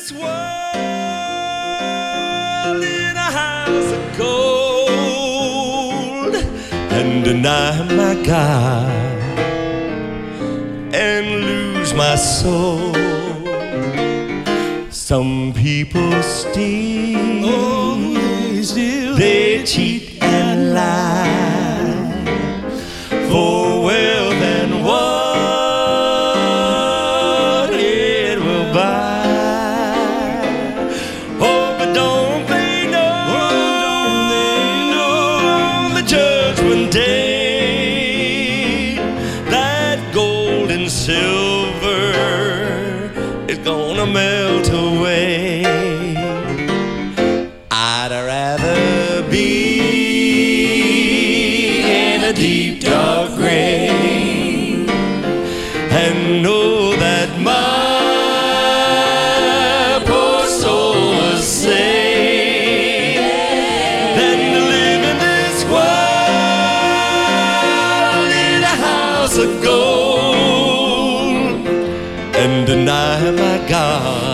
this world in a house of gold and deny my God and lose my soul. Some people steal, they cheat and lie for wealth and what it will buy. Oh, but don't they know, on the judgment day that gold and silver is gonna melt away. I'd rather be in a deep dark grave and know that my poor soul was saved than to live in this world in a house of gold and deny my God